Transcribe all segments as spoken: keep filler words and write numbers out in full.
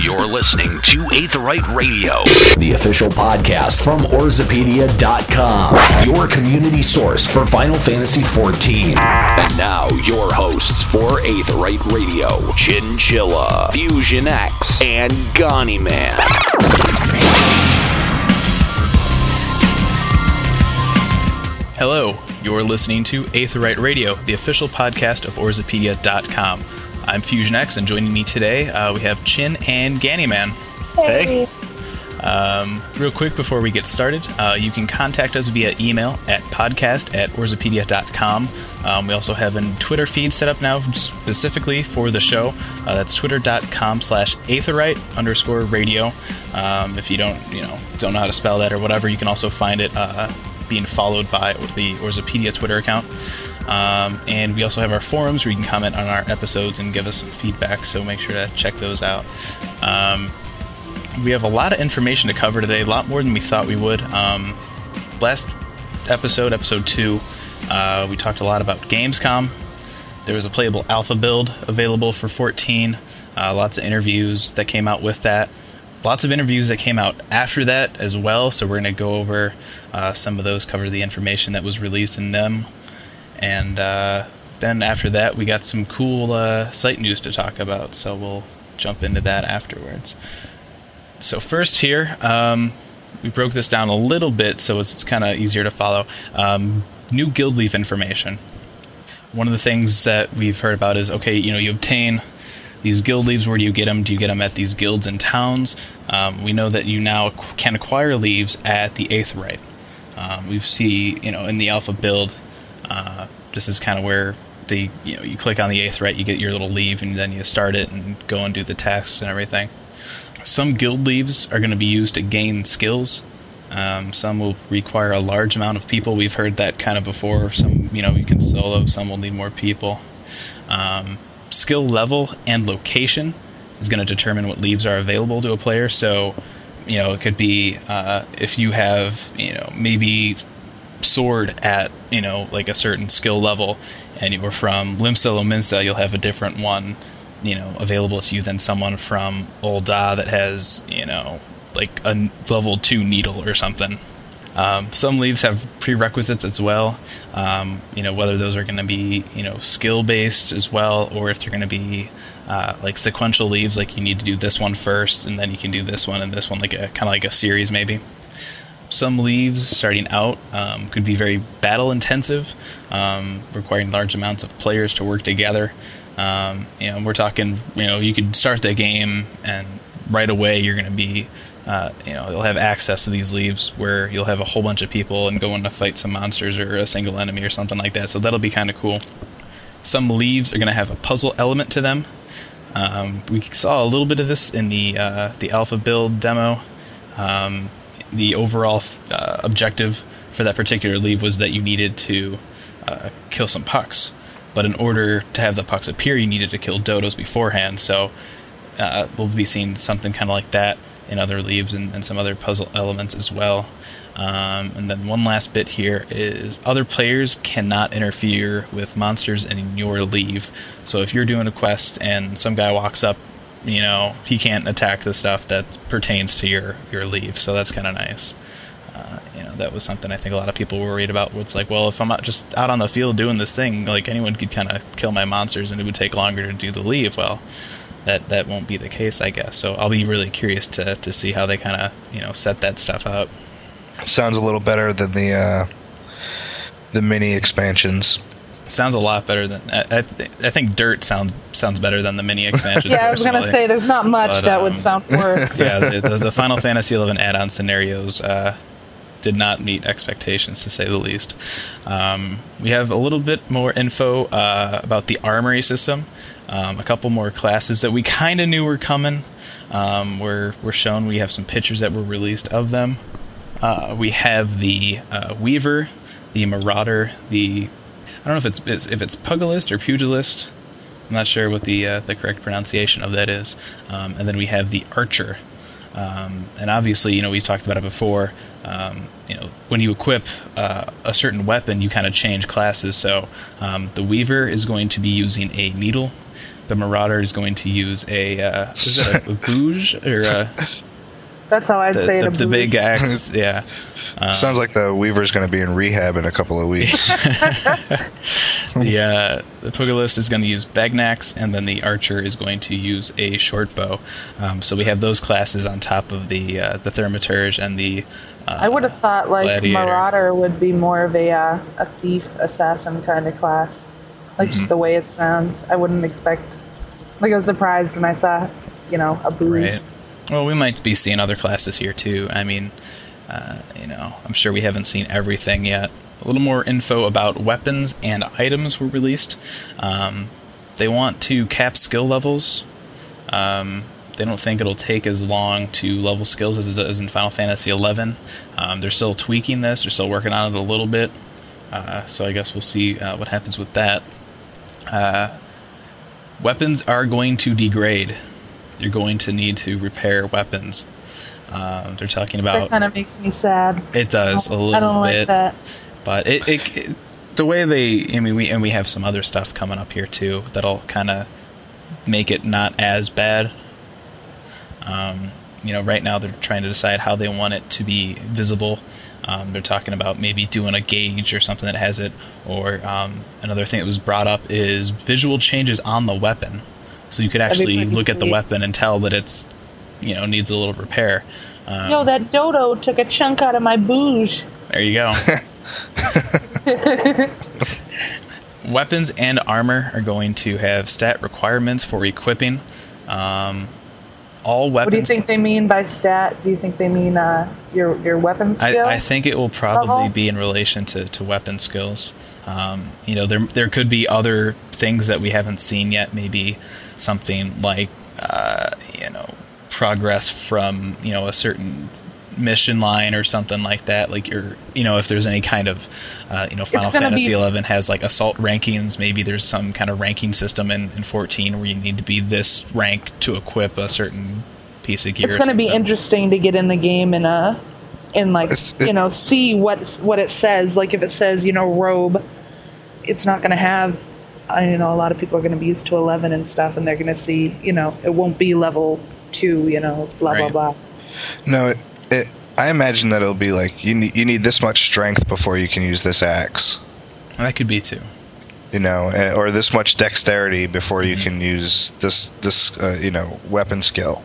You're listening to Aetheryte Radio, the official podcast from Orzopedia dot com, your community source for Final Fantasy fourteen. And now, your hosts for Aetheryte Radio, Chinchilla, Fusion X, and Ganyman. Hello, you're listening to Aetheryte Radio, the official podcast of Orzopedia dot com. I'm Fusion X, and joining me today, uh, we have Chin and Ganyman. Hey. Um, real quick before we get started, uh, you can contact us via email at podcast at Orzopedia dot com. Um, we also have a Twitter feed set up now specifically for the show. Uh, that's twitter.com slash Aetheryte underscore radio. Um, if you don't, you know, don't know how to spell that or whatever, you can also find it uh, being followed by the Orzopedia Twitter account. Um, and we also have our forums where you can comment on our episodes and give us some feedback, so make sure to check those out. Um, we have a lot of information to cover today, a lot more than we thought we would. Um, last episode, episode two, uh, we talked a lot about Gamescom. There was a playable alpha build available for fourteen, uh, lots of interviews that came out with that. Lots of interviews that came out after that as well, so we're going to go over uh, some of those, cover the information that was released in them. And uh, then after that, we got some cool uh, site news to talk about, so we'll jump into that afterwards. So first here, um, we broke this down a little bit, so it's, it's kind of easier to follow. Um, new guild leaf information. One of the things that we've heard about is, okay, you know, you obtain these guild leaves. Where do you get them? Do you get them at these guilds and towns? Um, we know that you now can acquire leaves at the Aetheryte. Um, we see, you know, in the alpha build, uh, this is kind of where the, you know, you click on the Aetheryte, you get your little leave, and then you start it and go and do the tasks and everything. Some guild leaves are going to be used to gain skills. Um, some will require a large amount of people. We've heard that kind of before. Some, you know, you can solo. Some will need more people. Um, skill level and location is going to determine what leaves are available to a player. So, you know, it could be uh, if you have, you know, maybe sword at, you know, like a certain skill level, and you were from Limsa Lominsa, you'll have a different one, you know, available to you than someone from Ul'dah that has, you know, like a level two needle or something. Um, some leaves have prerequisites as well, um, you know, whether those are going to be, you know, skill-based as well, or if they're going to be uh, like sequential leaves, like you need to do this one first, and then you can do this one and this one, like a kind of like a series maybe. Some leaves starting out um, could be very battle-intensive, um, requiring large amounts of players to work together. Um, you know, we're talking, you know, you could start the game and right away you're going to be, uh, you know, you'll have access to these leaves where you'll have a whole bunch of people and go in to fight some monsters or a single enemy or something like that. So that'll be kind of cool. Some leaves are going to have a puzzle element to them. Um, we saw a little bit of this in the uh, the alpha build demo. Um, the overall uh, objective for that particular leave was that you needed to uh, kill some pucks. But in order to have the pucks appear, you needed to kill dodos beforehand. So uh, we'll be seeing something kind of like that in other leaves and, and some other puzzle elements as well. Um, and then one last bit here is other players cannot interfere with monsters in your leave. So if you're doing a quest and some guy walks up, you know, he can't attack the stuff that pertains to your, your leave. So that's kind of nice. Uh, you know, that was something I think a lot of people were worried about. Where it's like, well, if I'm not just out on the field doing this thing, like anyone could kind of kill my monsters and it would take longer to do the leave. Well, that that won't be the case, I guess. So I'll be really curious to to see how they kind of, you know, set that stuff up. Sounds a little better than the uh, the mini expansions. Sounds a lot better than I, I, th- I think Dirt sounds sounds better than the mini expansions. Yeah, I was gonna say there's not much but, that um, would sound worse. Yeah, the, the Final Fantasy eleven add-on scenarios uh, did not meet expectations, to say the least. Um, we have a little bit more info uh, about the armory system. Um, a couple more classes that we kind of knew were coming. Um, were were shown. We have some pictures that were released of them. Uh, we have the uh, Weaver, the Marauder, the I don't know if it's if it's Pugilist or Pugilist. I'm not sure what the uh, the correct pronunciation of that is. Um, and then we have the Archer. Um, and obviously, you know, we've talked about it before. Um, you know, when you equip uh, a certain weapon, you kind of change classes. So um, the Weaver is going to be using a needle. the Marauder is going to use a uh, is it a, a bouge or a, That's how I'd the, say it. the, a the booze. big axe? Yeah. Um, Sounds like the Weaver's going to be in rehab in a couple of weeks. the uh, the Pugilist is going to use Bagnax, and then the Archer is going to use a short bow. Um, so we have those classes on top of the uh, the Thaumaturge and the. Uh, I would have thought like Gladiator. Marauder would be more of a uh, a thief assassin kind of class, like Mm-hmm. just the way it sounds. I wouldn't expect. Like I was surprised when I saw, you know, a booze. Right. Well, we might be seeing other classes here too. I mean, uh, you know, I'm sure we haven't seen everything yet. A little more info about weapons and items were released. Um, they want to cap skill levels. Um, they don't think it'll take as long to level skills as it does in Final Fantasy eleven. Um, they're still tweaking this. They're still working on it a little bit. Uh, so I guess we'll see uh, what happens with that. Uh, weapons are going to degrade. You're going to need to repair weapons. Um, they're talking That about. kind of makes me sad. It does a little I don't bit, like that. but it, it, it the way they. I mean, we and we have some other stuff coming up here too that'll kind of make it not as bad. Um, you know, right now they're trying to decide how they want it to be visible. Um, they're talking about maybe doing a gauge or something that has it, or um, another thing that was brought up is visual changes on the weapon, so you could That'd be actually pretty look at the sweet. weapon and tell that it's, you know, needs a little repair. Um, Yo, that dodo took a chunk out of my booze. There you go. Weapons and armor are going to have stat requirements for equipping. Um, all weapons. What do you think they mean by stat? Do you think they mean uh, your your weapon skill? I, I think it will probably level? be in relation to, to weapon skills. Um, you know, there there could be other things that we haven't seen yet. Maybe something like uh, you know, progress from, you know, a certain mission line or something like that. Like your, you know, if there's any kind of uh, you know, Final gonna Fantasy be- eleven has like assault rankings. Maybe there's some kind of ranking system in, in fourteen where you need to be this rank to equip a certain piece of gear. It's or going to be something. interesting to get in the game and uh and like It's- it- you know see what what it says. Like if it says, you know, robe, it's not going to have. I you know a lot of people are going to be used to eleven and stuff, and they're going to see, you know, it won't be level two. You know, blah Right. blah blah. No, it, it. I imagine that it'll be like you need you need this much strength before you can use this axe. That could be too. You know, eh, or this much dexterity before you Mm-hmm. can use this this uh, you know weapon skill.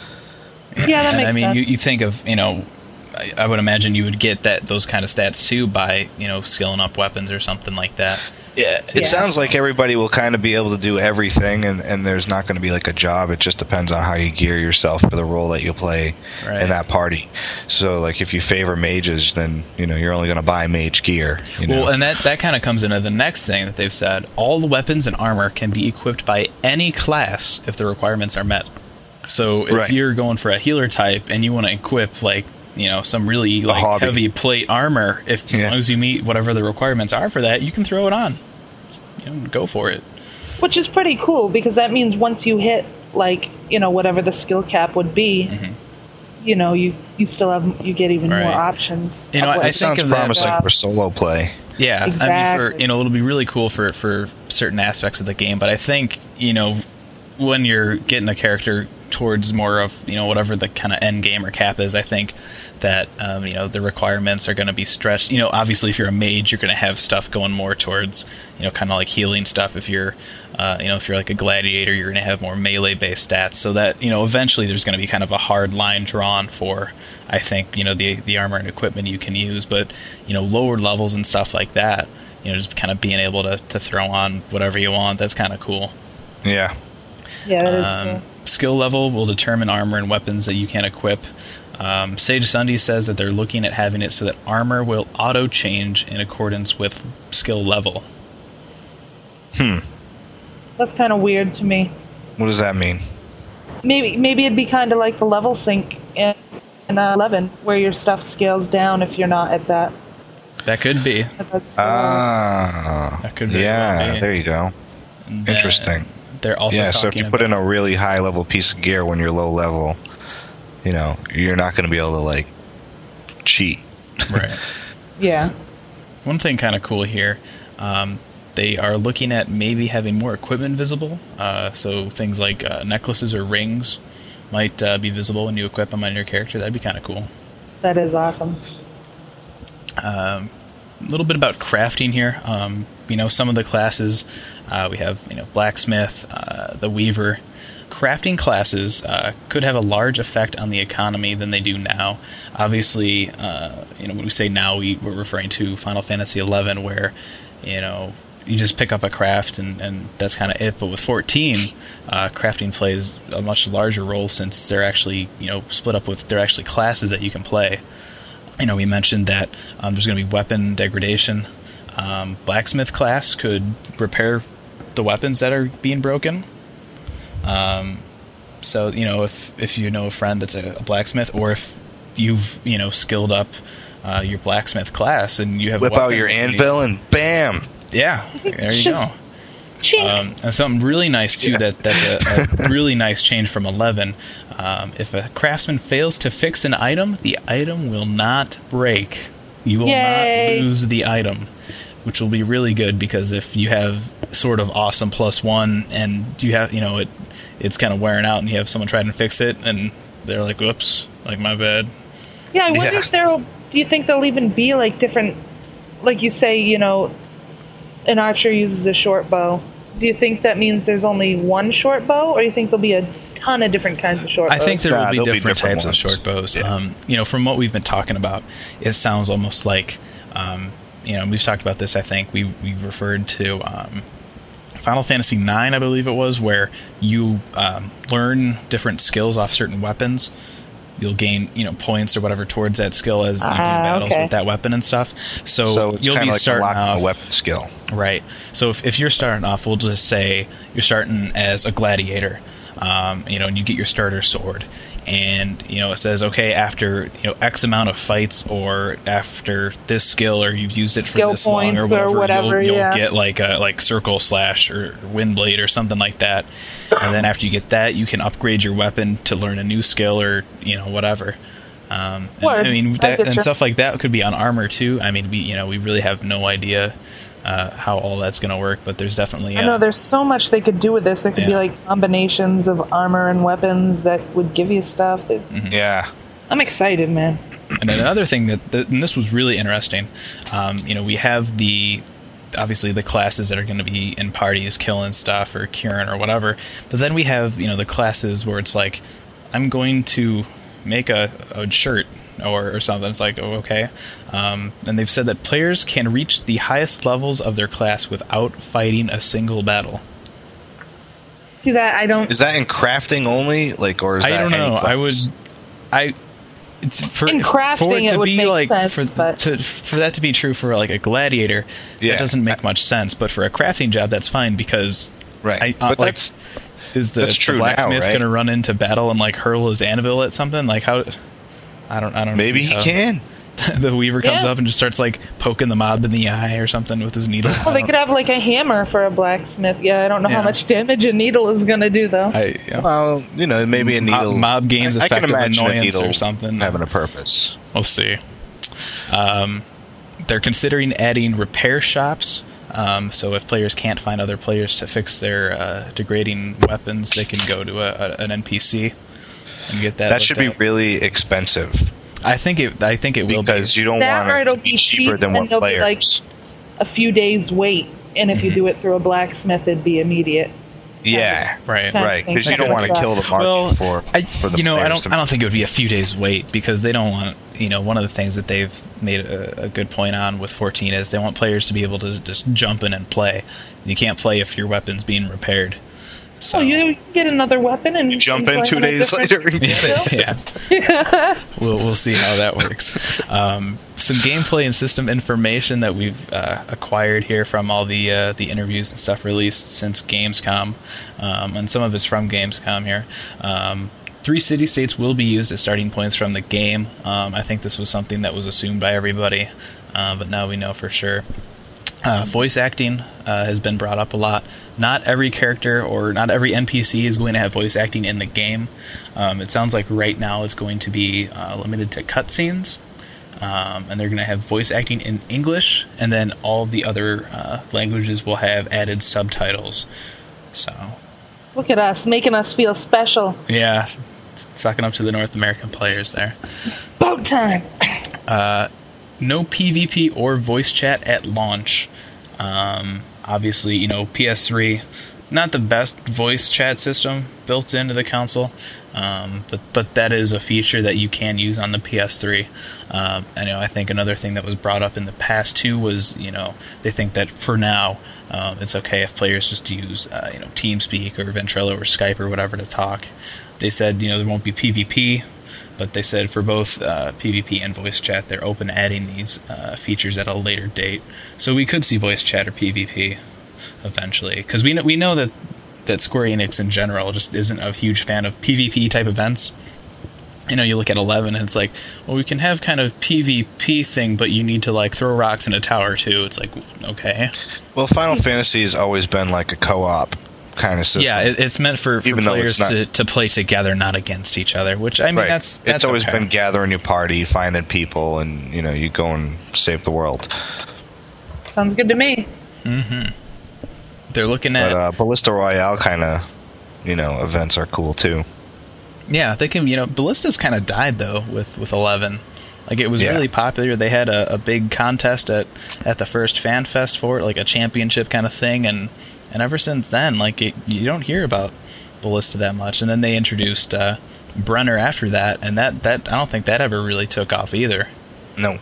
Yeah, that And makes I mean, sense. you, you think of, you know, I, I would imagine you would get that those kind of stats too by, you know, skilling up weapons or something like that. Yeah, it Yeah. sounds like everybody will kind of be able to do everything, and, and there's not going to be like a job. It just depends on how you gear yourself for the role that you'll play Right. in that party. So, like, if you favor mages, then you know you're only going to buy mage gear. You know? Well, and that, that kind of comes into the next thing that they've said. All the weapons and armor can be equipped by any class if the requirements are met. So if Right. you're going for a healer type and you want to equip, like, you know, some really like hobby. heavy plate armor, if Yeah. as long as you meet whatever the requirements are for that, you can throw it on. You know, go for it. Which is pretty cool because that means once you hit like, you know, whatever the skill cap would be, you know, you you still have you get even Mm-hmm. Right. more options. You know, of I what- think sounds of that- promising Yeah. for solo play. Yeah, I mean, for Exactly. you know, it'll be really cool for for certain aspects of the game. But I think, you know, when you're getting a character towards more of, you know, whatever the kind of end game or cap is, I think that um, you know, the requirements are going to be stretched. You know, obviously, if you're a mage, you're going to have stuff going more towards, you know, kind of like healing stuff. If you're, uh, you know, if you're like a gladiator, you're going to have more melee based stats. So that, you know, eventually there's going to be kind of a hard line drawn for, I think, you know, the the armor and equipment you can use. But, you know, lower levels and stuff like that, you know, just kind of being able to, to throw on whatever you want, that's kind of cool. Yeah. yeah, that is Um, cool. skill level will determine armor and weapons that you can equip. Um, Sage Sunday says that they're looking at having it so that armor will auto change in accordance with skill level. That's kind of weird to me. What does that mean? Maybe maybe it'd be kind of like the level sync in, in uh, eleven, where your stuff scales down if you're not at that. That could be. At that skill. Ah, That could very yeah. well be. There you go. That- Interesting. They're also Yeah. So if talking you put in about- a really high level piece of gear when you're low level, you know, you're not going to be able to like cheat. right. yeah. One thing kind of cool here, um, they are looking at maybe having more equipment visible. Uh, so things like uh, necklaces or rings might uh, be visible when you equip them on your character. That'd be kind of cool. That is awesome. Um, a little bit about crafting here. Um, you know, some of the classes, uh, we have, you know, blacksmith, uh, the weaver. Crafting classes uh, could have a large effect on the economy than they do now. Obviously, uh, you know, when we say now, we, we're referring to Final Fantasy eleven, where, you know, you just pick up a craft and, and that's kind of it. But with fourteen, uh, crafting plays a much larger role, since they're actually, you know, split up with, they're actually classes that you can play. You know, we mentioned that um, there's going to be weapon degradation. Um, blacksmith class could repair the weapons that are being broken. Um, so, you know, if, if you know a friend that's a, a blacksmith, or if you've, you know, skilled up uh, your blacksmith class and you have whip a weapon, out your anvil and bam. Yeah, there you go. Chink. Um, and something really nice too, Yeah. that that's a, a really nice change from eleven. Um, if a craftsman fails to fix an item, the item will not break. You will Yay. not lose the item, which will be really good, because if you have sort of awesome plus one and you have, you know, it it's kind of wearing out and you have someone try to fix it and they're like, whoops, like my bad. Yeah, I wonder Yeah. if there'll. Do you think there'll even be like different, like you say, you know, an archer uses a short bow. Do you think that means there's only one short bow, or do you think there'll be a ton of different kinds of short I bows? think there Nah, will be there'll be different, different types ones. of short bows. Yeah. Um, you know, from what we've been talking about, it sounds almost like, um, you know, we've talked about this. I think we we referred to um, Final Fantasy nine, I believe it was, where you um, learn different skills off certain weapons. You'll gain, you know, points or whatever towards that skill as you do Ah, battles okay. with that weapon and stuff. So, So it's you'll kind be of like starting unlocking off a weapon skill. Right. So if, if you're starting off, we'll just say you're starting as a gladiator, um, you know, and you get your starter sword. And, you know, it says, okay, after, you know, X amount of fights, or after this skill, or you've used it for Skill this long or points or whatever, whatever, you'll, you'll yeah. get like a like circle slash or wind blade or something like that. And then after you get that, you can upgrade your weapon to learn a new skill, or, you know, whatever. Um, and, Word. I mean, I that, get and you. stuff like that could be on armor too. I mean, we, you know, we really have no idea uh, how all that's going to work, but there's definitely. I Uh, know there's so much they could do with this. There could be Yeah. like combinations of armor and weapons that would give you stuff. That, Mm-hmm. Yeah. I'm excited, man. And then another thing that, that and this was really interesting, um, you know, we have the obviously the classes that are going to be in parties killing stuff or curing or whatever, but then we have, you know, the classes where it's like, I'm going to make a, a shirt or, or something. It's like, oh, okay. Um, and they've said that players can reach the highest levels of their class without fighting a single battle. See that? I don't. Is that in crafting only? Like, or is I that don't any know. I would, class? I. It's for, In crafting, for it to it would be make like sense, for but- to, for that to be true for like a gladiator, Yeah. that doesn't make much sense. But for a crafting job, that's fine, because Right. I, uh, But like, that's is the, that's true the now, blacksmith right? going to run into battle and like hurl his anvil at something? Like how? I don't. I don't. maybe see he how- can. The weaver comes Yeah. up and just starts like poking the mob in the eye or something with his needle. Well, they could have like a hammer for a blacksmith. Yeah, I don't know Yeah. how much damage a needle is going to do, though. I, yeah. Well, you know, maybe a Mob- needle. mob gains I, I can effective imagine a annoyance or needle something. having a purpose. We'll see. Um, they're considering adding repair shops. Um, so if players can't find other players to fix their uh, degrading weapons, they can go to a, a, an N P C and get that. That looked should be at. really expensive I think it. I think it will because be. you don't That or want it it'll to be be cheaper cheap than and what they'll be players. like a few days wait, and if you do it through a blacksmith, it'd be immediate. yeah, Right. Kind of right. thing, Because you something don't want like to that. kill the market Well, for I, for the you know, I players don't. to- I don't think it would be a few days wait, because they don't want. You know, one of the things that they've made a, a good point on with fourteen is they want players to be able to just jump in and play. You can't play if your weapon's being repaired. So So you get another weapon and jump and in play two on a days different- later and get it. yeah. we'll we'll see how that works. Um, some gameplay and system information that we've uh, acquired here from all the uh, the interviews and stuff released since Gamescom, um, and some of it's from Gamescom here. Um, three city states will be used as starting points from the game. Um, I think this was something that was assumed by everybody, uh, but now we know for sure. Uh, voice acting uh, has been brought up a lot. Not every character or not every N P C is going to have voice acting in the game. Um, it sounds like right now it's going to be uh, limited to cutscenes. Um, and they're going to have voice acting in English, and then all the other uh, languages will have added subtitles. So, look at us, making us feel special. Yeah, sucking up to the North American players there. About time. Uh, no PvP or voice chat at launch. Um, obviously, you know, P S three, not the best voice chat system built into the console, um, but but that is a feature that you can use on the P S three. Um, and you know, I think another thing that was brought up in the past too was, you know, they think that for now um, it's okay if players just use uh, you know, TeamSpeak or Ventrilo or Skype or whatever to talk. They said, you know, there won't be PvP, but they said for both uh, PvP and voice chat, they're open to adding these uh, features at a later date. So we could see voice chat or PvP eventually, because we know, we know that, that Square Enix in general just isn't a huge fan of PvP type events. You know, you look at eleven and it's like, well, we can have kind of PvP thing, but you need to like throw rocks in a tower too. It's like, okay. Well, Final Fantasy has always been like a co-op kind of system. Yeah, it, it's meant for, for players not, to, to play together, not against each other, which, I mean, right. that's, that's It's always okay. been gathering your party, finding people, and, you know, you go and save the world. Sounds good to me. Mm-hmm. They're looking at... But uh, Ballista Royale kind of, you know, events are cool, too. Yeah, they can, you know, Ballista's kind of died, though, with, with eleven. Like, it was yeah. really popular. They had a, a big contest at, at the first Fan Fest for it, like a championship kind of thing, and, and ever since then, like, it, you don't hear about Ballista that much. And then they introduced uh, Brenner after that, and that, that I don't think that ever really took off either. No.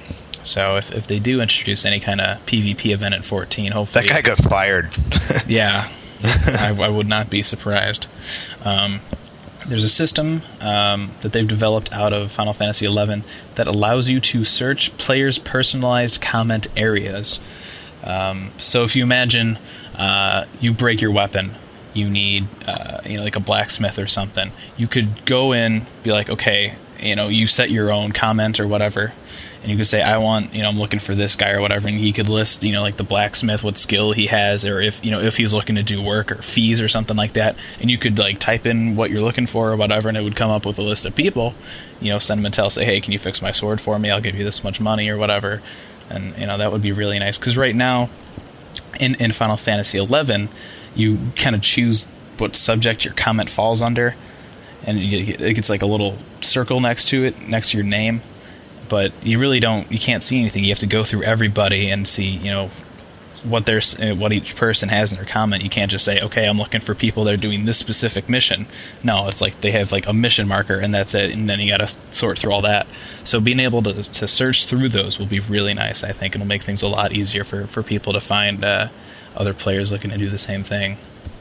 So if, if they do introduce any kind of PvP event at fourteen, hopefully... That guy got fired. Yeah. I, I would not be surprised. Um... There's a system um, that they've developed out of Final Fantasy eleven that allows you to search players' personalized comment areas. Um, so if you imagine uh, you break your weapon, you need uh, you know, like a blacksmith or something. You could go in, be like, okay, you know, you set your own comment or whatever, and you could say, I want, you know, I'm looking for this guy or whatever, and he could list, you know, like the blacksmith, what skill he has, or if, you know, if he's looking to do work or fees or something like that, and you could like type in what you're looking for or whatever, and it would come up with a list of people. You know, send them a tell, say, hey, can you fix my sword for me? I'll give you this much money or whatever, and you know, that would be really nice, because right now in in Final Fantasy eleven, you kind of choose what subject your comment falls under, and you, it gets like a little circle next to it, next to your name. But you really don't, you can't see anything. You have to go through everybody and see, you know, what there's, what each person has in their comment. You can't just say, okay, I'm looking for people that are doing this specific mission. No, it's like they have like a mission marker and that's it. And then you got to sort through all that. So being able to, to search through those will be really nice, I think. It'll make things a lot easier for, for people to find uh, other players looking to do the same thing.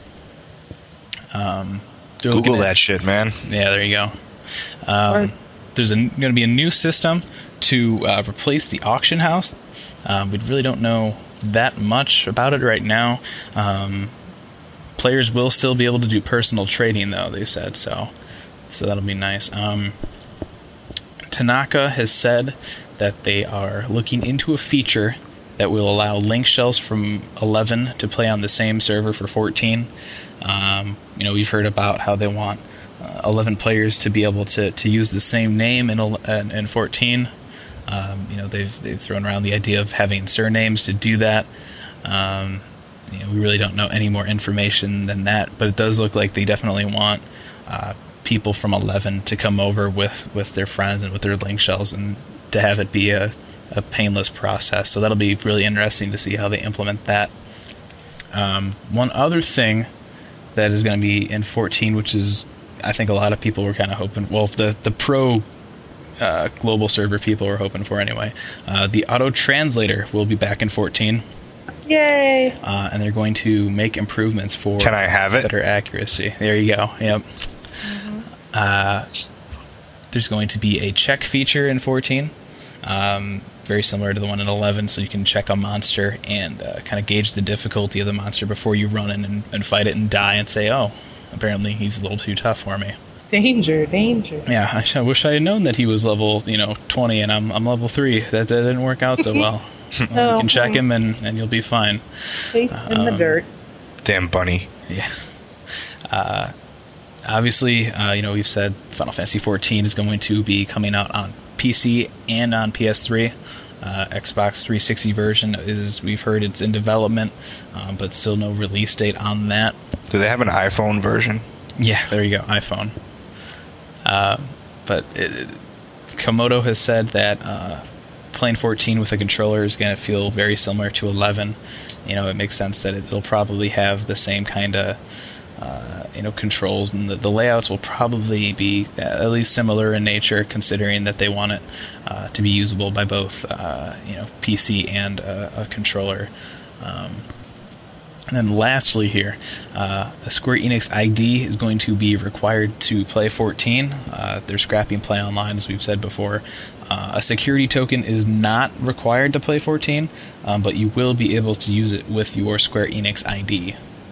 Um, Google at, that shit, man. Yeah, there you go. Um, There's going to be a new system to uh, replace the auction house. Um, we really don't know that much about it right now. Um, players will still be able to do personal trading, though, they said, so so that'll be nice. Um, Tanaka has said that they are looking into a feature that will allow link shells from eleven to play on the same server for fourteen. Um, you know, we've heard about how they want Uh, eleven players to be able to, to use the same name in in, in fourteen. Um, you know, they've they've thrown around the idea of having surnames to do that. Um, you know, we really don't know any more information than that, but it does look like they definitely want uh, people from eleven to come over with, with their friends and with their link shells, and to have it be a, a painless process. So that'll be really interesting to see how they implement that. Um, one other thing that is going to be in fourteen, which is, I think a lot of people were kind of hoping, well, the, the pro uh, global server people were hoping for anyway. Uh, the auto translator will be back in fourteen. Yay! Uh, and they're going to make improvements for Can I have it? better accuracy. There you go. Yep. Mm-hmm. Uh, there's going to be a check feature in fourteen. Um, very similar to the one in eleven, so you can check a monster and uh, kind of gauge the difficulty of the monster before you run in and, and fight it and die and say, oh, apparently he's a little too tough for me. Danger, danger. Yeah, I, I wish I had known that he was level, you know, twenty and I'm I'm level three. That, that didn't work out so well. Well, you can check him and, and you'll be fine. Face in the Um, dirt. Damn bunny. Yeah. Uh, obviously, uh, you know, we've said Final Fantasy fourteen is going to be coming out on P C and on P S three. Uh, Xbox three sixty version is, we've heard it's in development, um, but still no release date on that. Do they have an iPhone version? Yeah, there you go, iPhone. Uh, but it, Komodo has said that uh, playing fourteen with a controller is going to feel very similar to eleven. You know, it makes sense that it'll probably have the same kind of uh, you know controls, and the, the layouts will probably be at least similar in nature, considering that they want it uh, to be usable by both uh, you know P C and uh, a controller. Um, And then lastly here, uh, a Square Enix I D is going to be required to play fourteen. Uh, they're scrapping Play Online, as we've said before. Uh, a security token is not required to play fourteen, um, but you will be able to use it with your Square Enix I D.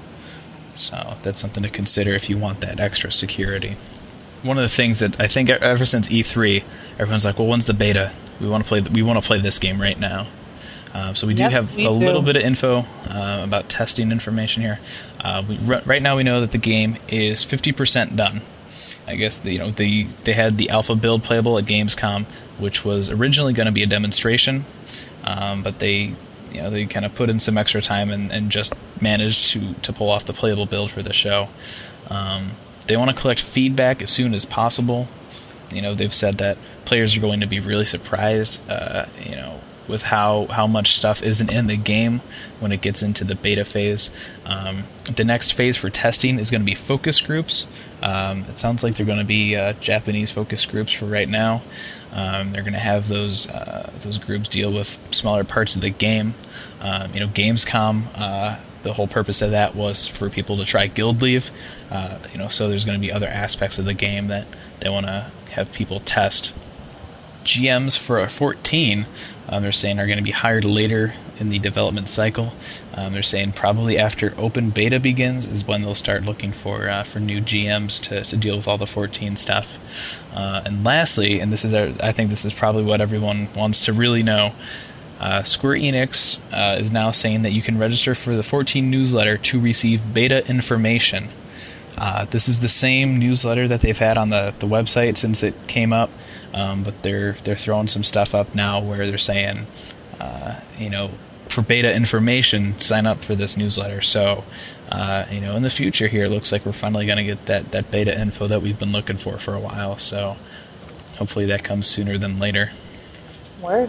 So that's something to consider if you want that extra security. One of the things that I think ever since E three, everyone's like, well, when's the beta? We want to play. We want to play this game right now. Uh, so we do yes, have we a do. little bit of info uh, about testing information here. Uh, we, r- right now we know that the game is fifty percent done. I guess the, you know the they had the alpha build playable at Gamescom, which was originally going to be a demonstration, um, but they you know they kind of put in some extra time and, and just managed to, to pull off the playable build for the show. Um, they want to collect feedback as soon as possible. You know they've said that players are going to be really surprised. Uh, you know. with how, how much stuff isn't in the game when it gets into the beta phase. Um, the next phase for testing is going to be focus groups. Um, it sounds like they're going to be uh, Japanese focus groups for right now. Um, they're going to have those uh, those groups deal with smaller parts of the game. Um, you know, Gamescom, uh, the whole purpose of that was for people to try Guild Leave. Uh, you know, so there's going to be other aspects of the game that they want to have people test. G Ms for fourteen, um, they're saying, are going to be hired later in the development cycle. Um, they're saying probably after open beta begins is when they'll start looking for uh, for new G Ms to, to deal with all the fourteen stuff. Uh, and lastly, and this is our, I think this is probably what everyone wants to really know, uh, Square Enix uh, is now saying that you can register for the fourteen newsletter to receive beta information. Uh, this is the same newsletter that they've had on the, the website since it came up. Um, but they're they're throwing some stuff up now where they're saying, uh, you know, for beta information, sign up for this newsletter. So, uh, you know, in the future here, it looks like we're finally going to get that, that beta info that we've been looking for for a while. So, hopefully that comes sooner than later. Word.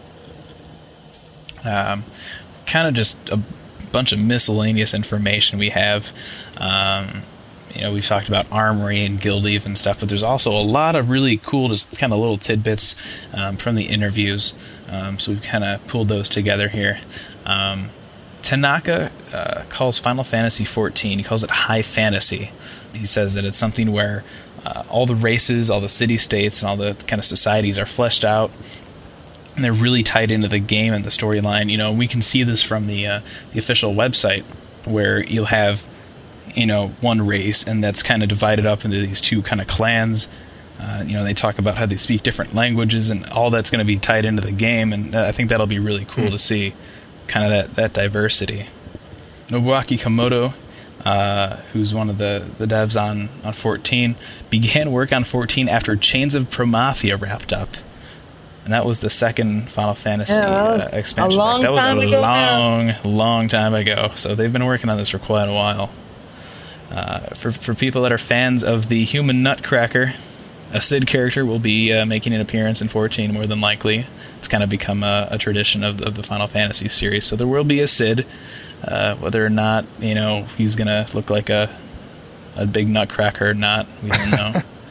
Um, kind of just a bunch of miscellaneous information we have. Um, You know, we've talked about Armory and Guild Leave and stuff, but there's also a lot of really cool, just kind of little tidbits um, from the interviews. Um, so we've kind of pulled those together here. Um, Tanaka uh, calls Final Fantasy fourteen, he calls it high fantasy. He says that it's something where uh, all the races, all the city-states, and all the kind of societies are fleshed out, and they're really tied into the game and the storyline. You know, we can see this from the uh, the official website, where you'll have you know, one race, and that's kind of divided up into these two kind of clans. Uh, you know, they talk about how they speak different languages, and all that's going to be tied into the game, and I think that'll be really cool mm. to see, kind of that, that diversity. Nobuaki Komodo, uh, who's one of the, the devs on, on fourteen, began work on fourteen after Chains of Promathia wrapped up. And that was the second Final Fantasy yeah, uh, expansion. A long that was time a ago long, now. long time ago. So they've been working on this for quite a while. Uh, for for people that are fans of the Human Nutcracker, a Cid character will be uh, making an appearance in fourteen more than likely. It's kind of become a, a tradition of, of the Final Fantasy series. So there will be a Cid, uh, whether or not you know he's gonna look like a a big nutcracker or not, we don't know.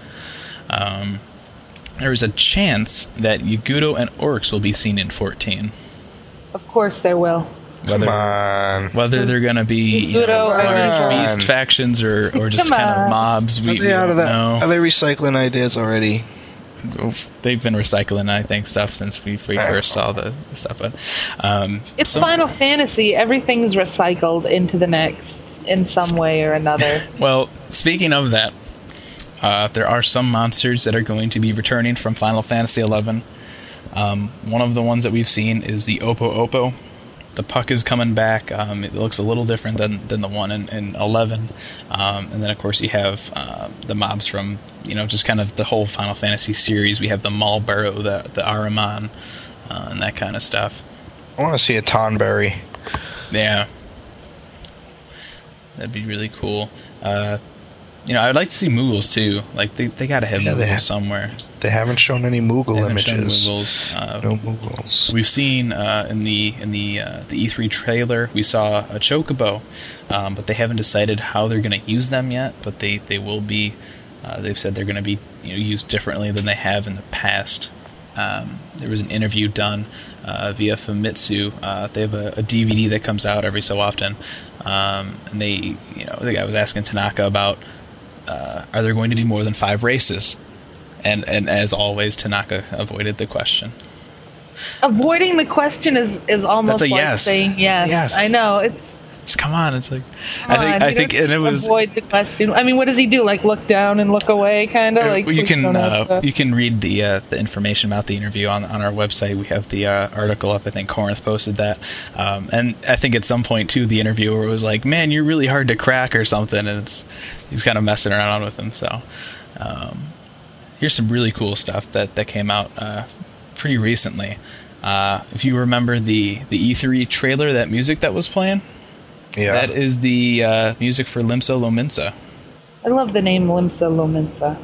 um, there is a chance that Yagudo and Orcs will be seen in fourteen. Of course there will. Whether, Come on. whether they're going to be you know, large beast factions or, or just Come kind of on. mobs, we, Are we they out don't of that? know. Are they recycling ideas already? They've been recycling, I think, stuff since we, we first saw the, the stuff. But um, It's some- Final Fantasy. Everything's recycled into the next in some way or another. Well, speaking of that, uh, there are some monsters that are going to be returning from Final Fantasy eleven. Um, one of the ones that we've seen is the Oppo Oppo. the puck is coming back. Um, it looks a little different than, than the one in, in eleven. Um, and then, of course, you have uh, the mobs from, you know, just kind of the whole Final Fantasy series. We have the Malboro, the, the Ahriman, uh, and that kind of stuff. I want to see a Tonberry. Yeah. That'd be really cool. Uh, you know, I'd like to see Moogles, too. Like, they, they got to have Yeah, they Moogles ha- somewhere. They haven't shown any Moogle They haven't shown images. Moogles. Uh, No Moogles. We've seen uh, in the in the uh, the E three trailer, we saw a Chocobo, um, but they haven't decided how they're going to use them yet. But they they will be. Uh, they've said they're going to be you know used differently than they have in the past. Um, there was an interview done uh, via Famitsu. Uh, they have a, a D V D that comes out every so often, um, and they you know the guy was asking Tanaka about uh, are there going to be more than five races? And and as always, Tanaka avoided the question. Avoiding the question is, is almost That's a like yes. saying yes. Yes. I know. It's Just come on, it's like come I think on, I you think don't and it just was avoid the question. I mean, what does he do? Like look down and look away, kind of like you please can don't ask uh, that. you can read the uh, the information about the interview on on our website. We have the uh, article up. I think Corinth posted that, um, and I think at some point too the interviewer was like, "Man, you're really hard to crack" or something, and it's he's kind of messing around with him. So. Um, Here's some really cool stuff that, that came out uh, pretty recently. Uh, if you remember the, the E three trailer, that music that was playing, Yeah. that is the uh, music for Limsa Lominsa. I love the name Limsa Lominsa.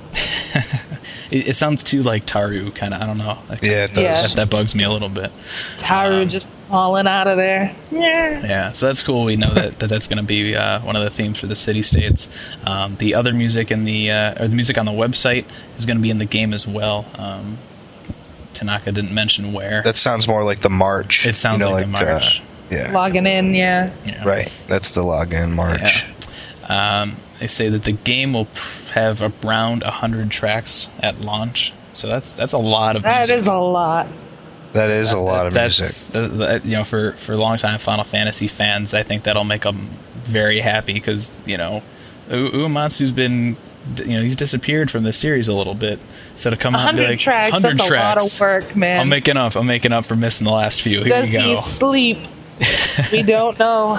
It, it sounds too like Taru, kind of. I don't know. Like, Yeah, it does. Yeah. That, that bugs me a little bit. Taru just falling out of there. Yeah. Yeah, so that's cool. We know that, that that's going to be uh, one of the themes for the city states. Um, the other music in the uh, or the music on the website is going to be in the game as well. Um, Tanaka didn't mention where. That sounds more like the march. It sounds you know, like the march. Uh, yeah. Logging in, yeah. Yeah. Right. That's the login march. Yeah. Um, they say that the game will pr- have around one hundred tracks at launch. So that's that's a lot of That music. is a lot. That is a lot of that's, music. that- that- you know, for for longtime Final Fantasy fans, I think that'll make them very happy because you know, U- Uematsu's been, you know, he's disappeared from the series a little bit. So to come out and be one hundred like tracks, one hundred that's tracks, a lot of work, man. I'm making up. I'm making up for missing the last few. Here Does you go. he sleep? We don't know.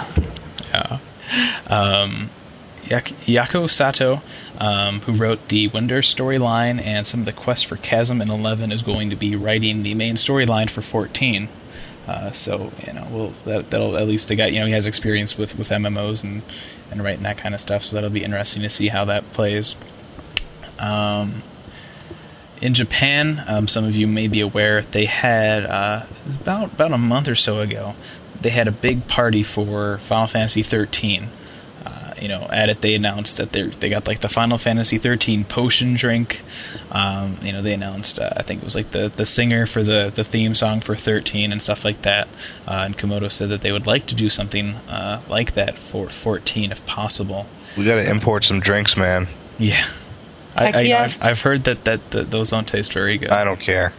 Um, Yak- Yako Sato, um, who wrote the Winder storyline and some of the quests for Chasm in eleven, is going to be writing the main storyline for fourteen. Uh, so you know, we'll, that, that'll at least the guy, you know, he has experience with, with M M Os and, and writing that kind of stuff. So that'll be interesting to see how that plays. Um, in Japan, um, some of you may be aware, they had uh, about about a month or so ago, they had a big party for Final Fantasy thirteen. Uh, you know, at it they announced that they they got like the Final Fantasy thirteen potion drink. Um, you know, they announced uh, I think it was like the, the singer for the, the theme song for thirteen and stuff like that. Uh, and Komodo said that they would like to do something uh, like that for fourteen if possible. We got to import some drinks, man. Yeah, I, Heck I, yes. I've, I've heard that, that that those don't taste very good. I don't care.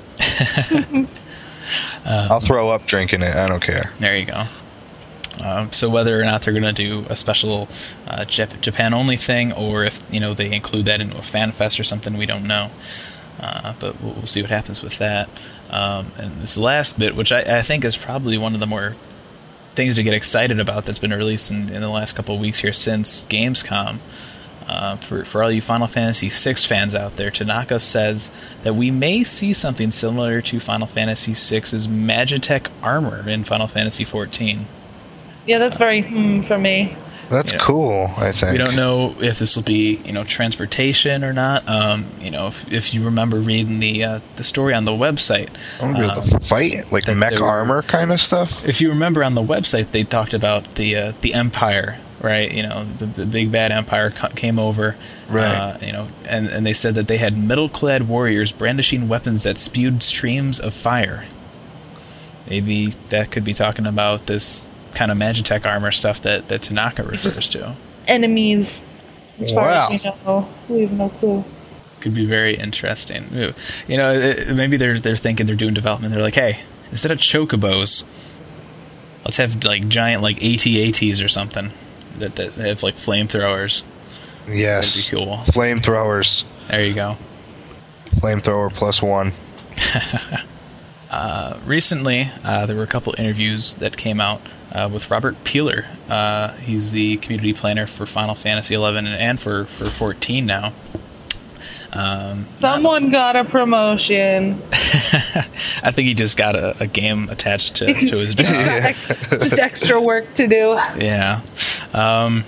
I'll throw up drinking it. I don't care. There you go. Um, so whether or not they're going to do a special uh, Jap- Japan-only thing, or if you know they include that into a fan fest or something, we don't know. Uh, but we'll, we'll see what happens with that. Um, and this last bit, which I, I think is probably one of the more things to get excited about that's been released in, in the last couple of weeks here since Gamescom. Uh, for, for all you Final Fantasy six fans out there, Tanaka says that we may see something similar to Final Fantasy six's Magitech armor in Final Fantasy fourteen. Yeah, that's very hmm for me. That's Yeah. cool, I think. We don't know if this will be, you know, transportation or not. Um, you know, if, if you remember reading the uh, the story on the website, I wonder um, the fight, like that mech there were- armor kind of stuff. if you remember on the website, they talked about the uh, the Empire, right? You know, the, the big bad Empire co- came over, Right. Uh, you know, and, and they said that they had metal-clad warriors brandishing weapons that spewed streams of fire. Maybe that could be talking about this kind of Magitech armor stuff that, that Tanaka refers to. Enemies, as far Wow. as we know, we have no clue. Could be very interesting. You know, it- maybe they're they're thinking they're doing development. They're like, hey, instead of chocobos, let's have like giant like A T A Ts or something that, that have like flamethrowers. Yes. That'd be cool. Flamethrowers. There you go. Flamethrower plus one. Uh, recently, uh, there were a couple interviews that came out uh, with Robert Peeler. Uh, he's the community planner for Final Fantasy eleven and for, for fourteen now. Um, Someone got a promotion. I think he just got a, a game attached to, to his job. Ex- just extra work to do. Yeah. Um,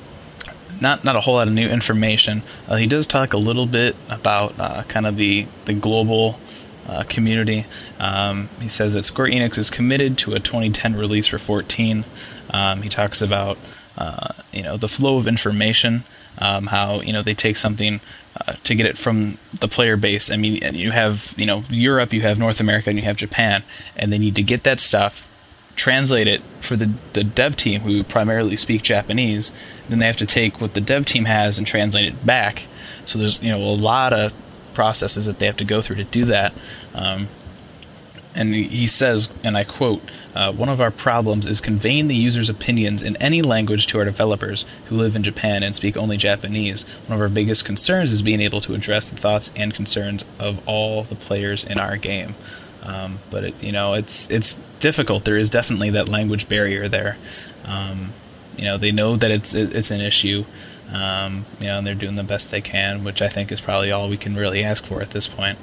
not not a whole lot of new information. Uh, he does talk a little bit about uh, kind of the, the global uh, community. Um, he says that Square Enix is committed to a twenty ten release for fourteen. Um, he talks about uh, you know the flow of information, um, how you know they take something uh, to get it from the player base. I mean, you have you know Europe, you have North America, and you have Japan, and they need to get that stuff, translate it for the, the dev team who primarily speak Japanese. Then they have to take what the dev team has and translate it back. So there's you know a lot of processes that they have to go through to do that. Um, and he says, and I quote, uh, one of our problems is conveying the user's opinions in any language to our developers who live in Japan and speak only Japanese. One of our biggest concerns is being able to address the thoughts and concerns of all the players in our game. Um, but it, you know, it's it's difficult. There is definitely that language barrier there. Um, you know, they know that it's it's an issue. Um, you know, and they're doing the best they can, which I think is probably all we can really ask for at this point.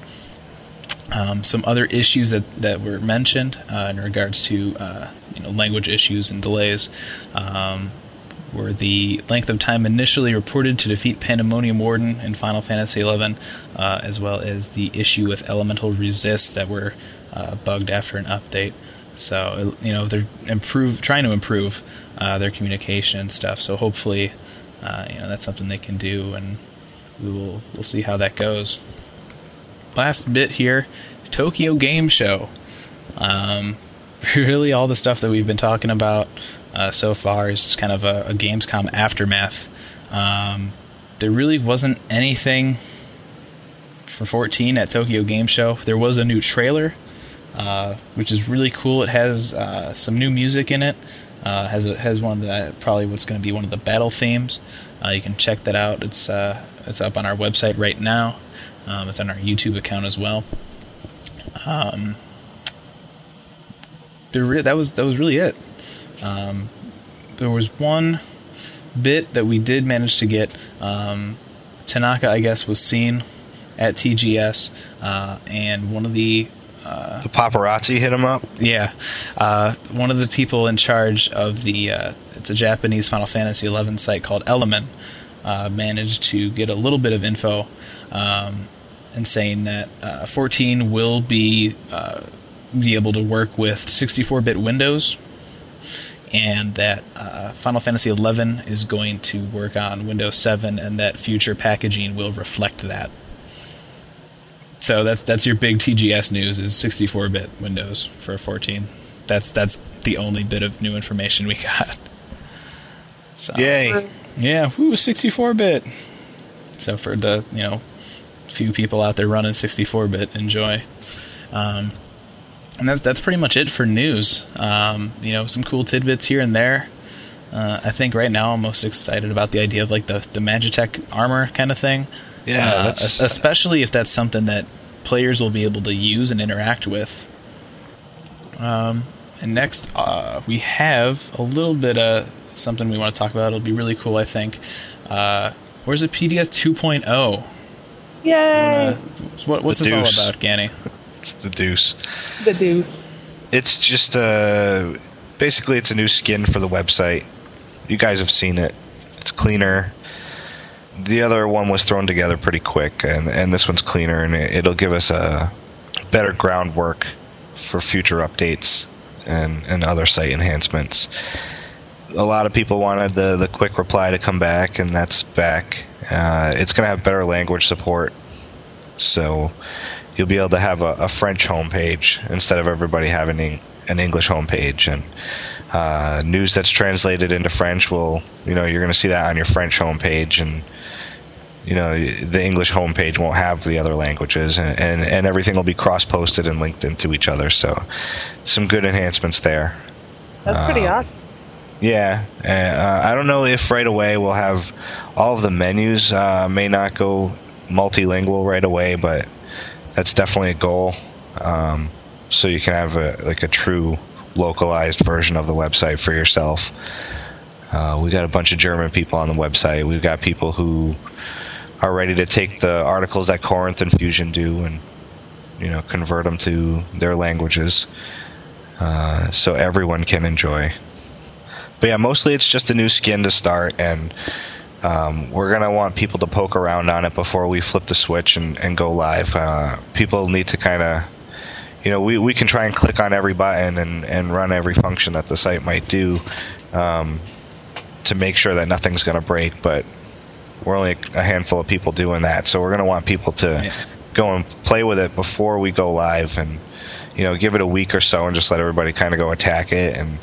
Um, some other issues that, that were mentioned uh, in regards to uh, you know language issues and delays um, were the length of time initially reported to defeat Pandemonium Warden in Final Fantasy eleven, uh, as well as the issue with Elemental Resist that were uh, bugged after an update. So you know they're improve trying to improve uh, their communication and stuff. So hopefully, uh, you know that's something they can do, and we will we'll see how that goes. Last bit here, Tokyo Game Show. Um, really, all the stuff that we've been talking about uh, so far is just kind of a, a Gamescom aftermath. Um, there really wasn't anything for fourteen at Tokyo Game Show. There was a new trailer, uh, which is really cool. It has uh, some new music in it. Uh, has a, has one of the probably what's going to be one of the battle themes. Uh, you can check that out. It's uh, it's up on our website right now. Um, it's on our YouTube account as well. Um, there that was that was really it. Um, there was one bit that we did manage to get. Um, Tanaka, I guess, was seen at T G S, uh, and one of the uh, the paparazzi hit him up. Yeah, uh, one of the people in charge of the uh, it's a Japanese Final Fantasy eleven site called Element, uh, managed to get a little bit of info. Um, and saying that uh, fourteen will be uh, be able to work with sixty-four bit Windows, and that uh, Final Fantasy eleven is going to work on Windows seven, and that future packaging will reflect that. So that's that's your big T G S news is sixty-four bit Windows for fourteen. That's that's the only bit of new information we got. So, Yay! Yeah, whoo, sixty-four bit. So for the you know. few people out there running sixty-four bit, enjoy. Um, and that's that's pretty much it for news. Um, you know, some cool tidbits here and there. Uh, I think right now I'm most excited about the idea of like the, the Magitech armor kind of thing. Yeah, uh, that's... especially if that's something that players will be able to use and interact with. Um, and next, uh, we have a little bit of something we want to talk about. It'll be really cool, I think. Uh, Where's two point oh? Yay! Uh, what, what's The this Deuce. all about, Ganny? It's the Deuce. The Deuce. It's just uh, basically it's a new skin for the website. You guys have seen it. It's cleaner. The other one was thrown together pretty quick, and and this one's cleaner, and it, it'll give us a better groundwork for future updates and, and other site enhancements. A lot of people wanted the, the quick reply to come back, and that's back. Uh, it's going to have better language support, so you'll be able to have a, a French homepage instead of everybody having an English homepage. And uh, news that's translated into French will, you know, you're going to see that on your French homepage, and you know the English homepage won't have the other languages, and, and, and everything will be cross-posted and linked into each other. So some good enhancements there. That's pretty Um, awesome. Yeah, uh, I don't know if right away we'll have all of the menus. Uh, may not go multilingual right away, but that's definitely a goal. Um, so you can have a, like a true localized version of the website for yourself. Uh, we got a bunch of German people on the website. We've got people who are ready to take the articles that Corinth and Fusion do and, you know, convert them to their languages, uh, so everyone can enjoy. But yeah, mostly it's just a new skin to start, and um, we're gonna want people to poke around on it before we flip the switch and, and go live. Uh, people need to kind of, you know, we, we can try and click on every button and, and run every function that the site might do, um, to make sure that nothing's going to break, but we're only a handful of people doing that, so we're going to want people to yeah. go and play with it before we go live, and, you know, give it a week or so and just let everybody kind of go attack it, and,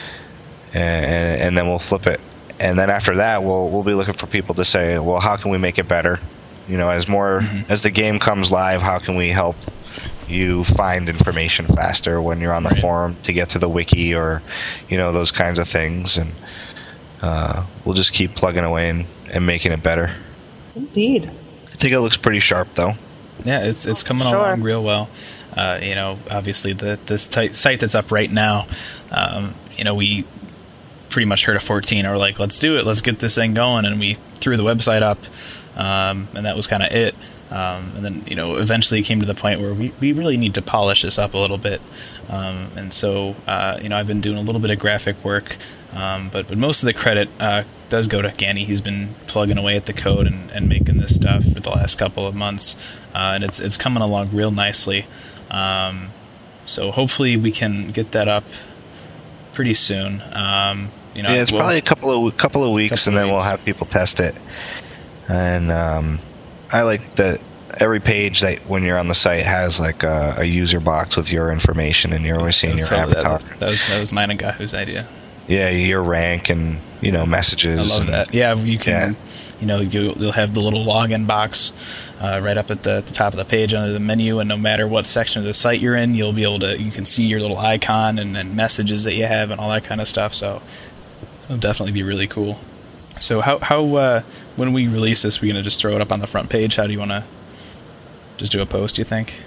and and then we'll flip it. And then after that, we'll we'll be looking for people to say, well, how can we make it better? You know, as more mm-hmm. as the game comes live, how can we help you find information faster when you're on the right. forum to get to the wiki, or, you know, those kinds of things. And uh, we'll just keep plugging away and, and making it better. Indeed. I think it looks pretty sharp, though. Yeah, it's it's coming sure. along real well. Uh, you know, obviously the this t- site that's up right now, um, you know, we pretty much heard of fourteen, and we're like, let's do it, let's get this thing going, and we threw the website up, um, and that was kind of it. Um, and then, you know, eventually it came to the point where we, we really need to polish this up a little bit. Um, and so, uh, you know, I've been doing a little bit of graphic work, um, but, but most of the credit uh, does go to Ganny. He's been plugging away at the code and, and making this stuff for the last couple of months, uh, and it's it's coming along real nicely. Um, so hopefully we can get that up pretty soon. Um, you know, yeah, it's we'll, probably a couple of couple of weeks, couple and then weeks. we'll have people test it. And um, I like that every page that when you're on the site has like a, a user box with your information, and you're always seeing your so avatar. That, that was that was mine and Gahu's idea. Yeah, your rank and, you know, messages. I love and, that. Yeah, you can. Yeah. You know, you'll, you'll have the little login box uh, right up at the, the top of the page under the menu, and no matter what section of the site you're in, you'll be able to. You can see your little icon and, and messages that you have and all that kind of stuff. So it'll definitely be really cool. So how how uh, when we release this, we're gonna just throw it up on the front page? How do you want to just do a post, do you think?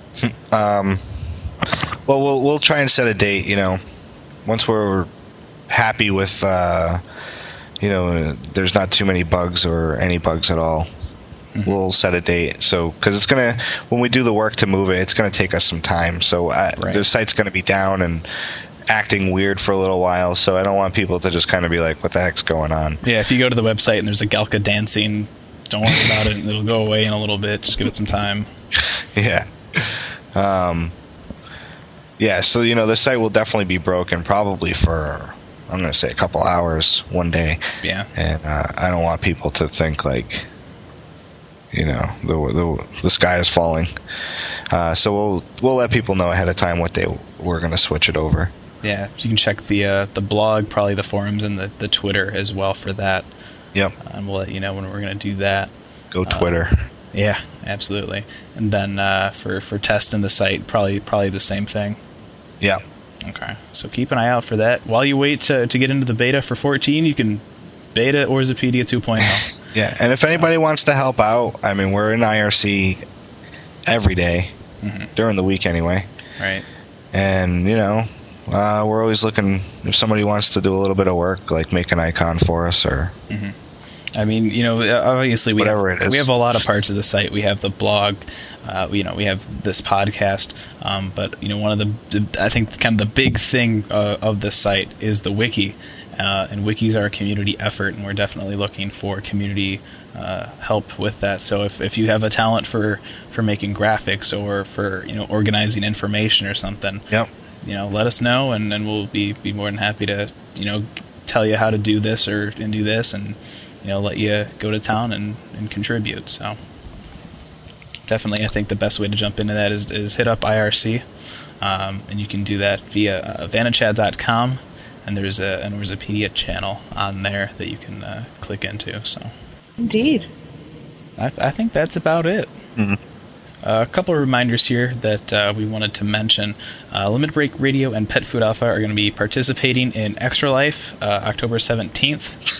um, well, we'll we'll try and set a date. You know, once we're happy with, uh, you know, there's not too many bugs or any bugs at all. Mm-hmm. We'll set a date. So, because it's gonna, when we do the work to move it, it's gonna take us some time. So I, right. the site's gonna be down and acting weird for a little while. So I don't want people to just kind of be like, "What the heck's going on?" Yeah, if you go to the website and there's a Galka dancing, don't worry about it. It'll go away in a little bit. Just give it some time. Yeah. Um. Yeah. So, you know, the site will definitely be broken, probably for, I'm going to say, a couple hours one day. Yeah. And uh, I don't want people to think like, you know, the the, the sky is falling. Uh, so we'll we'll let people know ahead of time what day we're going to switch it over. Yeah, you can check the uh, the blog, probably the forums, and the, the Twitter as well for that. Yep. Uh, and we'll let you know when we're going to do that. Go Twitter. Uh, yeah, absolutely. And then uh, for for testing the site, probably probably the same thing. Yeah. Okay, so keep an eye out for that. While you wait to, to get into the beta for fourteen, you can beta Orzopedia two point oh. Yeah, and if so. anybody wants to help out, I mean, we're in I R C every day, mm-hmm. during the week anyway. Right. And, you know, uh, we're always looking, if somebody wants to do a little bit of work, like make an icon for us or... Mm-hmm. I mean, you know, obviously we Whatever have, it is. we have a lot of parts of the site. We have the blog, uh, you know, we have this podcast, um, but, you know, one of the, the, I think kind of the big thing uh, of this site is the wiki, uh, and wikis are a community effort, and we're definitely looking for community uh, help with that. So if, if you have a talent for, for making graphics or for, you know, organizing information or something, yep. you know, let us know, and, and we'll be, be more than happy to, you know, tell you how to do this or and do this, and you know, let you go to town and, and contribute. So definitely, I think the best way to jump into that is, is hit up I R C, um, and you can do that via uh, vanachad dot com, and there's a, an Orzopedia channel on there that you can uh, click into. So indeed, I, th- I think that's about it. Mm-hmm. Uh, a couple of reminders here that uh, we wanted to mention. Uh, Limit Break Radio and Pet Food Alpha are going to be participating in Extra Life uh, October seventeenth.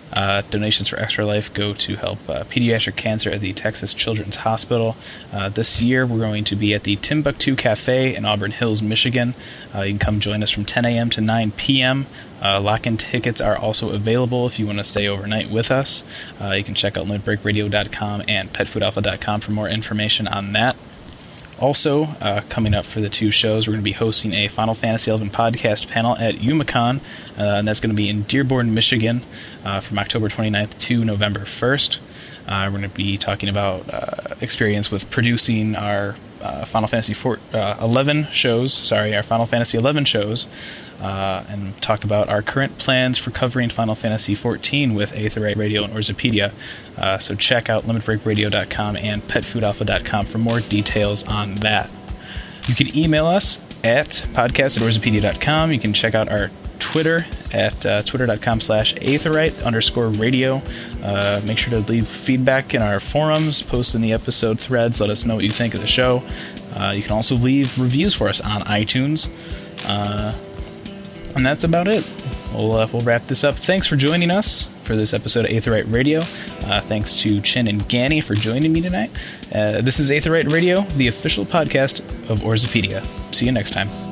Uh, donations for Extra Life go to help uh, pediatric cancer at the Texas Children's Hospital. Uh, this year, we're going to be at the Timbuktu Cafe in Auburn Hills, Michigan. Uh, you can come join us from ten a.m. to nine p.m. Uh, lock-in tickets are also available if you want to stay overnight with us. Uh, you can check out limit break radio dot com and pet food alpha dot com for more information on that. Also, uh, coming up for the two shows, we're going to be hosting a Final Fantasy eleven podcast panel at UMACon, uh, and that's going to be in Dearborn, Michigan, uh, from October twenty-ninth to November first. Uh, we're going to be talking about uh, experience with producing our uh, Final Fantasy four, uh, eleven shows, sorry, our Final Fantasy eleven shows, uh, and talk about our current plans for covering Final Fantasy fourteen with Aetheryte Radio and Orzopedia. Uh, so check out limit break radio dot com and pet food alpha dot com for more details on that. You can email us at podcast at orzopedia dot com. You can check out our Twitter at uh, twitter dot com slash aetheryte underscore radio. Uh, make sure to leave feedback in our forums, post in the episode threads, let us know what you think of the show. Uh, you can also leave reviews for us on iTunes. Uh, and that's about it. We'll, uh, we'll wrap this up. Thanks for joining us for this episode of Aetheryte Radio. Uh, thanks to Chin and Ganny for joining me tonight. Uh, this is Aetheryte Radio, the official podcast of Orzopedia. See you next time.